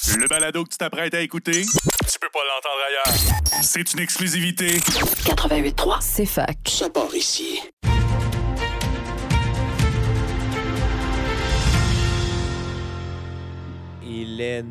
Le balado que tu t'apprêtes à écouter, tu peux pas l'entendre ailleurs. C'est une exclusivité. 88.3, C'est fac. ça part ici. Il est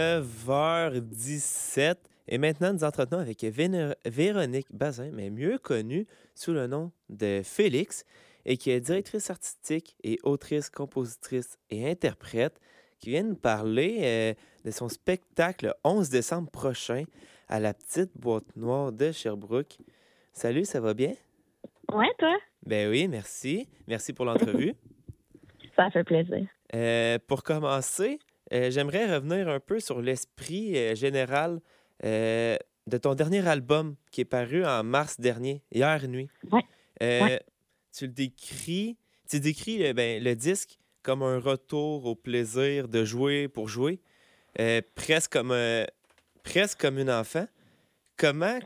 9h17 et maintenant nous entretenons avec Véronique Bazin, mais mieux connue sous le nom de Félix, et qui est directrice artistique et autrice, compositrice et interprète, qui vient nous parler de son spectacle le 11 décembre prochain à la Petite Boîte Noire de Sherbrooke. Salut, ça va bien? Ouais, toi? Ben oui, merci. Merci pour l'entrevue. Ça fait plaisir. Pour commencer, j'aimerais revenir un peu sur l'esprit général de ton dernier album qui est paru en mars dernier, Hier nuit. Ouais. Tu décris le disque comme un retour au plaisir de jouer pour jouer, presque comme une enfant. Comment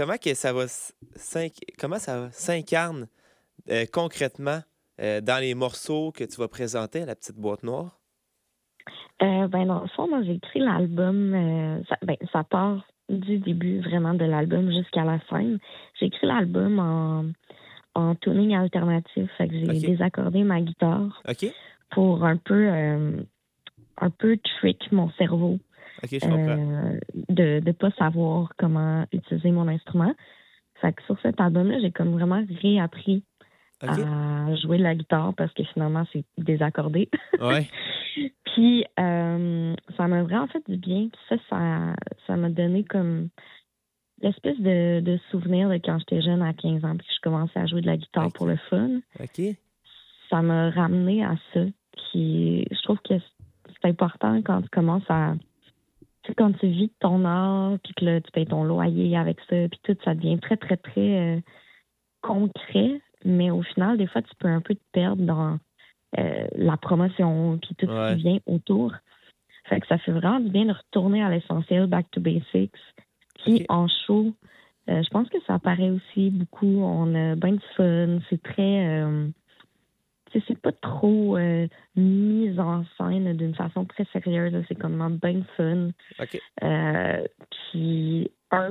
ça s'incarne concrètement dans les morceaux que tu vas présenter à la Petite Boîte Noire? Dans le fond, moi, j'ai écrit l'album. Ça part du début vraiment de l'album jusqu'à la fin. J'ai écrit l'album en tuning alternatif. Fait que j'ai désaccordé ma guitare pour un peu trick mon cerveau. OK, je comprends. De pas savoir comment utiliser mon instrument. Fait que sur cet album-là, j'ai comme vraiment réappris à jouer de la guitare parce que finalement, c'est désaccordé. Ouais. Puis, ça m'a vraiment fait du bien. Puis ça m'a donné comme l'espèce de souvenir de quand j'étais jeune à 15 ans puis que je commençais à jouer de la guitare pour le fun. OK. Ça m'a ramené à ça. Puis, je trouve que c'est important quand tu commences à... Tu sais, quand tu vis de ton art puis que là, tu payes ton loyer avec ça puis tout, ça devient très, très, très concret. Mais au final, des fois, tu peux un peu te perdre dans la promotion puis tout ce qui vient autour. Fait que ça fait vraiment du bien de retourner à l'essentiel, back to basics. Puis en show, je pense que ça apparaît aussi beaucoup. On a bien du fun. C'est très... c'est pas trop mis en scène d'une façon très sérieuse. Là. C'est comme bien fun. Puis un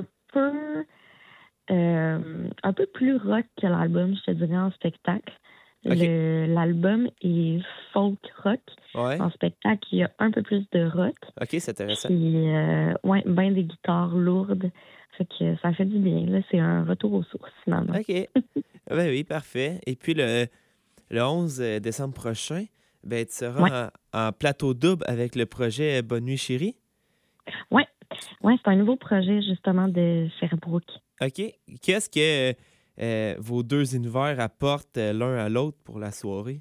peu plus rock que l'album, je te dirais, en spectacle. L'album est folk rock. Ouais. En spectacle, il y a un peu plus de rock. OK, c'est intéressant. Puis, bien des guitares lourdes. Fait que ça fait du bien. Là, c'est un retour aux sources, finalement. OK. Ben oui, parfait. Et puis, le 11 décembre prochain, tu seras en plateau double avec le projet Bonne nuit, chérie. Oui, c'est un nouveau projet, justement, de Sherbrooke. OK. Qu'est-ce que vos deux univers apportent l'un à l'autre pour la soirée?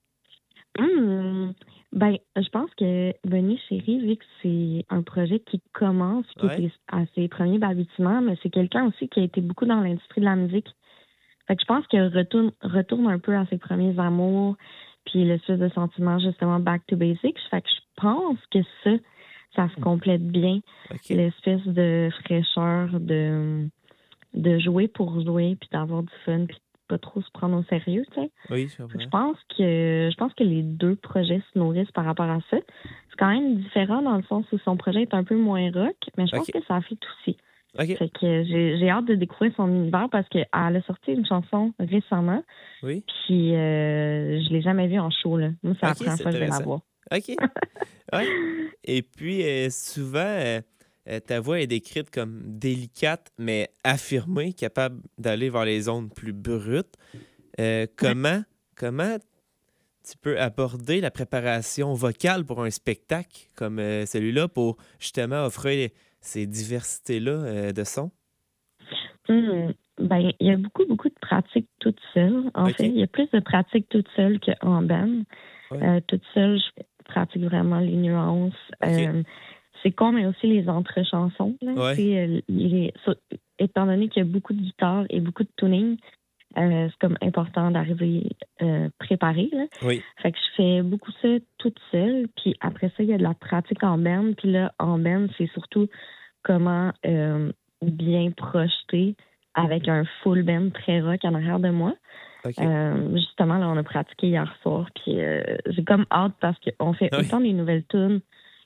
Je pense que Bonne nuit, chérie, vu que c'est un projet qui commence, qui était à ses premiers balbutiements, mais c'est quelqu'un aussi qui a été beaucoup dans l'industrie de la musique. Fait que je pense qu'il retourne un peu à ses premiers amours, puis l'espèce de sentiment, justement, back to basics. Fait que je pense que ça se complète bien. L'espèce de fraîcheur de jouer pour jouer, puis d'avoir du fun, puis pas trop se prendre au sérieux, tu sais. Oui, je pense que les deux projets se nourrissent par rapport à ça. C'est quand même différent dans le sens où son projet est un peu moins rock, mais je pense que ça fit aussi. Fait que j'ai hâte de découvrir son univers parce qu'elle a sorti une chanson récemment. Oui. Puis je l'ai jamais vue en show, là. Moi, c'est la première fois que je vais la voir. OK. Ouais. Et puis, souvent, ta voix est décrite comme délicate, mais affirmée, capable d'aller vers les zones plus brutes. Comment tu peux aborder la préparation vocale pour un spectacle comme celui-là pour justement offrir ces diversités-là de sons? Il y a beaucoup, beaucoup de pratiques toute seule. En fait, il y a plus de pratiques toute seule qu'en band. Toute seule, je pratique vraiment les nuances. C'est con, mais aussi les entre-chansons. Là. Étant donné qu'il y a beaucoup de guitare et beaucoup de tuning, c'est comme important d'arriver préparé. Là. Fait que je fais beaucoup ça toute seule. Puis après ça, il y a de la pratique en band. Puis là, en band, c'est surtout comment bien projeter avec un full band très rock en arrière de moi. Justement, là, on a pratiqué hier soir. Puis j'ai comme hâte parce qu'on fait autant des nouvelles tunes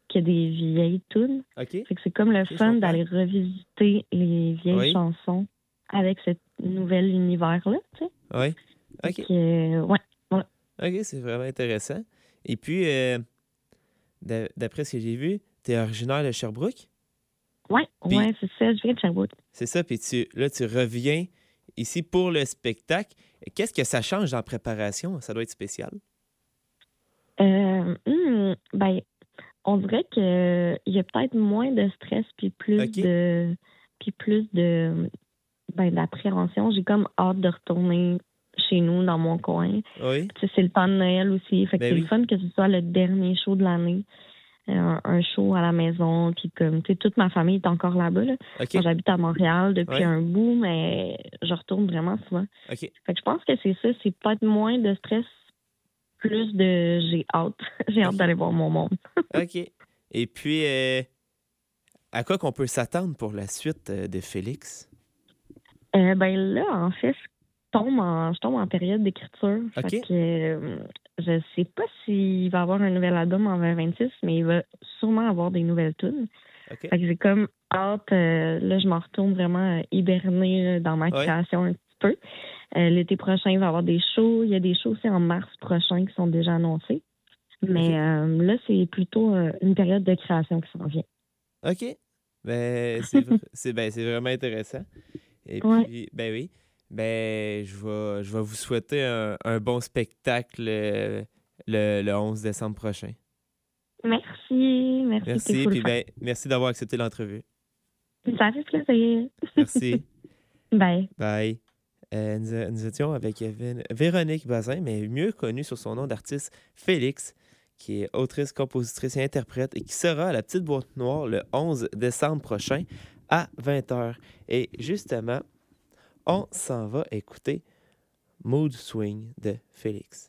que des vieilles tunes. OK. Fait que c'est comme le Ok, je fun comprends. d'aller revisiter les vieilles Oui. chansons avec ce nouvel univers-là, tu sais. Oui. Fait OK. que, ouais. OK, c'est vraiment intéressant. Et puis, d'après ce que j'ai vu, tu es originaire de Sherbrooke? Ouais, Puis- ouais, c'est ça. Je viens de Sherbrooke. C'est ça, puis là, tu reviens ici pour le spectacle. Qu'est-ce que ça change dans la préparation? Ça doit être spécial. Ben, on dirait que il y a peut-être moins de stress puis plus OK. de d'appréhension. J'ai comme hâte de retourner chez nous dans mon coin. Oui. Tu sais, c'est le temps de Noël aussi. Fait que Ben c'est oui. le fun que ce soit le dernier show de l'année. Un show à la maison. Puis comme, tu sais, toute ma famille est encore là-bas. Là. OK. Moi, j'habite à Montréal depuis Ouais. un bout, mais je retourne vraiment souvent. OK. Fait que je pense que c'est ça. C'est peut-être moins de stress, plus de j'ai hâte. J'ai hâte OK. d'aller voir mon monde. OK. Et puis, à quoi qu'on peut s'attendre pour la suite de Félix? Ben là, en fait, je tombe en période d'écriture. OK. Fait que je sais pas s'il va y avoir un nouvel album en 2026, mais il va sûrement avoir des nouvelles tunes. OK. Fait que j'ai comme hâte. Là, je m'en retourne vraiment hiberner dans ma Ouais. création un petit peu. L'été prochain, il va y avoir des shows. Il y a des shows aussi en mars prochain qui sont déjà annoncés. Mais là, c'est plutôt une période de création qui s'en vient. OK. Ben, c'est vraiment intéressant. Et Ouais. puis, ben oui. Ben, je vais vous souhaiter un bon spectacle le 11 décembre prochain. Merci. Merci. T'es Merci. full Puis, fin. ben, merci d'avoir accepté l'entrevue. Ça fait plaisir. Merci. Bye. Bye. Nous étions avec Véronique Bazin, mais mieux connue sur son nom d'artiste Félix, qui est autrice, compositrice et interprète et qui sera à la Petite Boîte Noire le 11 décembre prochain à 20h. Et justement, on s'en va écouter Mood Swing de Félix.